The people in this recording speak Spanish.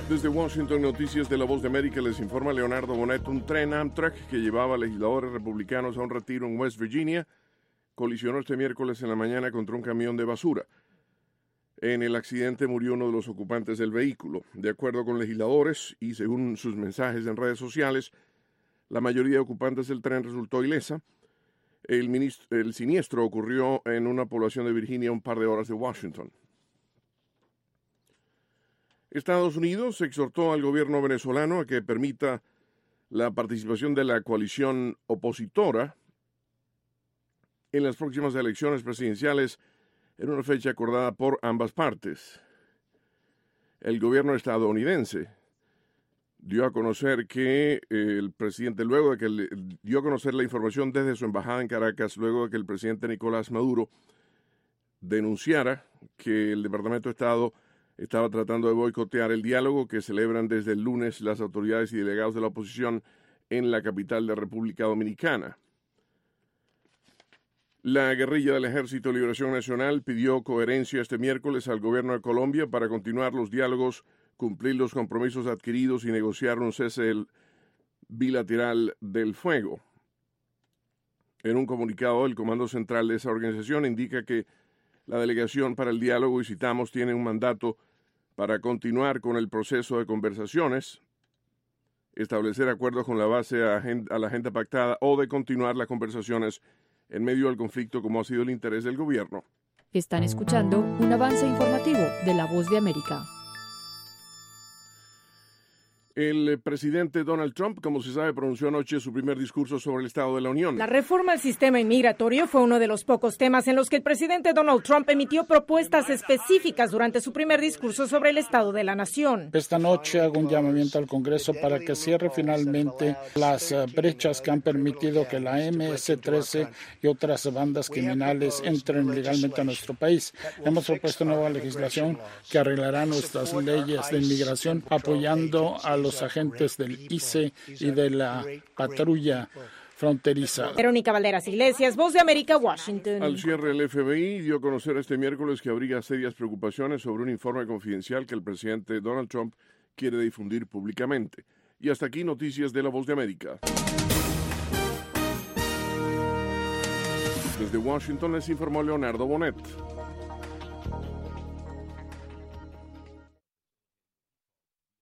Desde Washington, Noticias de la Voz de América, les informa Leonardo Bonet. Un tren Amtrak que llevaba legisladores republicanos a un retiro en West Virginia colisionó este miércoles en la mañana contra un camión de basura. En el accidente murió uno de los ocupantes del vehículo. De acuerdo con legisladores y según sus mensajes en redes sociales, la mayoría de ocupantes del tren resultó ilesa. El siniestro ocurrió en una población de Virginia a un par de horas de Washington. Estados Unidos exhortó al gobierno venezolano a que permita la participación de la coalición opositora en las próximas elecciones presidenciales en una fecha acordada por ambas partes. El gobierno estadounidense dio a conocer que el presidente, dio a conocer la información desde su embajada en Caracas, luego de que el presidente Nicolás Maduro denunciara que el Departamento de Estado estaba tratando de boicotear el diálogo que celebran desde el lunes las autoridades y delegados de la oposición en la capital de República Dominicana. La guerrilla del Ejército de Liberación Nacional pidió coherencia este miércoles al gobierno de Colombia para continuar los diálogos, cumplir los compromisos adquiridos y negociar un cese bilateral del fuego. En un comunicado, el Comando Central de esa organización indica que la delegación para el diálogo, y citamos, tiene un mandato para continuar con el proceso de conversaciones, establecer acuerdos con la base a la agenda pactada o de continuar las conversaciones en medio del conflicto como ha sido el interés del gobierno. Están escuchando un avance informativo de La Voz de América. El presidente Donald Trump, como se sabe, pronunció anoche su primer discurso sobre el Estado de la Unión. La reforma al sistema inmigratorio fue uno de los pocos temas en los que el presidente Donald Trump emitió propuestas específicas durante su primer discurso sobre el Estado de la Nación. Esta noche hago un llamamiento al Congreso para que cierre finalmente las brechas que han permitido que la MS-13 y otras bandas criminales entren legalmente a nuestro país. Hemos propuesto nueva legislación que arreglará nuestras leyes de inmigración apoyando a los agentes del ICE y de la patrulla fronteriza. Verónica Valderas Iglesias, Voz de América, Washington. Al cierre, el FBI dio a conocer este miércoles que habría serias preocupaciones sobre un informe confidencial que el presidente Donald Trump quiere difundir públicamente. Y hasta aquí, Noticias de la Voz de América. Desde Washington les informó Leonardo Bonet.